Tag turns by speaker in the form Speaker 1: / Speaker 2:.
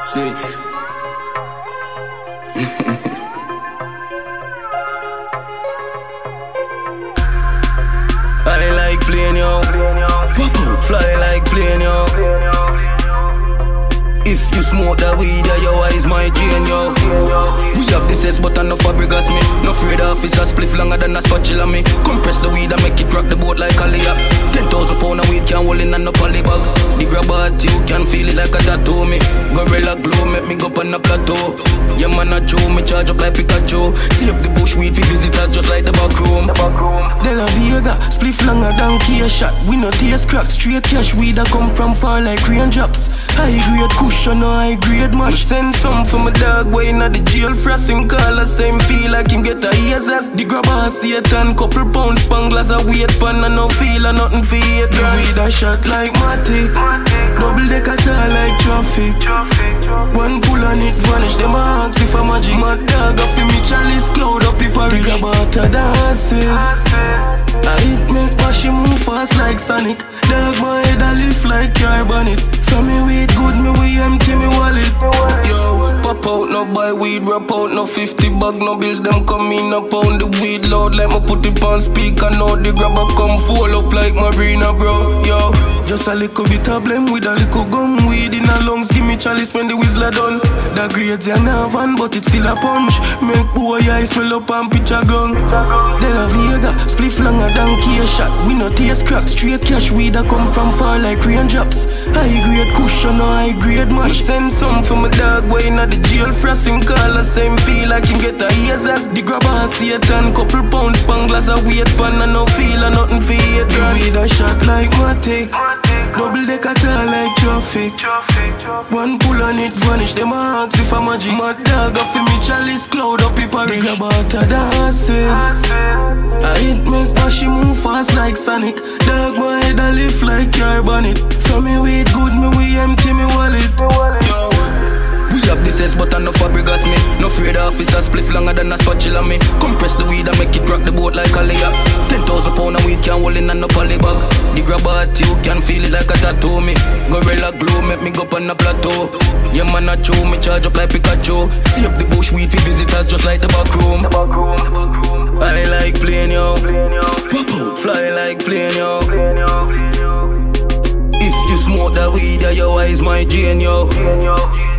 Speaker 1: See. I like playing yo. Fly like plane yo. If you smoke that weed, your eyes my drain yo. We have this S but enough fabrigas me. No afraid officer spliff longer than a spatula me. Compress the weed and make it rock the boat like a layup. 10,000 pound of weed can hold in and no poly bag. The grab at you can feel it like a tattoo me. Gorilla glue make me go up on the plateau. Yeah man a Joe, me charge up like Pikachu. See up the bush weed for visitors just like the back room. De La Vega, spliff longer than Kia shot. We no taste crack, straight cash weed that come from far like raindrops. High grade cushion or high grade mash. Send some for my dog way in the jail. Frosting collar, same feel like him get a ears ass. The grabber Satan, couple pounds spanglers a weight pan and no feel and nothing for it. The weed a shot like Matic. Double deck a tar like traffic. One pull on it vanish, them a ask if I'm magic. My dog up in me chalice, cloud up the parish. The grabber to the acid. I hit make Bashy move fast like Sonic. Dog my head a lift like carbonic. So me weed good, me we empty me wallet. Yo, pop out, no buy weed, rap out, no 50 bag, no bills, them come in a pound. The weed loud like me put it on speaker. Now the grabber come full up like Marina, bro. Yo, just a little bit of blame with a little gum. Weed in a lungs, give me chalice when the whistler done. The grades are not van, but it's still a punch. Make boy eyes swell up and pitch a gun. De La Vega, spliff longer than Kia shot. We no taste crack, straight cash weed that come from far like raindrops. High grade cushion or high grade mash. Send some for my dog way in the jail. Frosting collar, same feel like him get a ears ass. The grabber Satan, couple pounds spanglers a weight pan and no feel and nothing for it. The weed a shot like Matic. Double deck a tar like traffic. One pull on it vanish, them a ask if I'm magic. My dog up in me chalice, cloud up the parish. The grabber to the acid. I hit make Bashy move fast like Sonic. Dog my head a lift like carbonic. So me weed good, me we empty me wallet. Yo, we have this S but enough fabrigas me. No afraid officer spliff longer than a spatula me. Compress the weed and make it rock the boat like a layup. 10,000 pound of weed can hold in and no poly bag. The grabber at you can feel it like a tattoo me. Gorilla glue make me go up on the plateau. Yeah man a Joe, me charge up like Pikachu. See up the bush weed for visitors just like the back room. I like playing yo. Fly like plane yo. If you smoke that weed, your eyes my drain yo.